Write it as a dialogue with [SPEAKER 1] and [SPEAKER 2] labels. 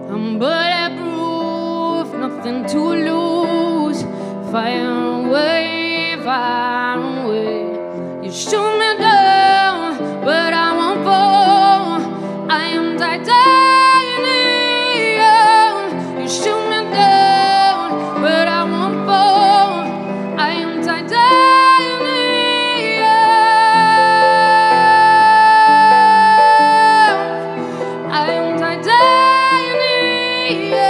[SPEAKER 1] I'm bulletproof, nothing to lose. Fire away, fire away. You shoot me down, but I won't fall. I am titanium. You shoot me down, but I won't fall. I am titanium. I am titanium.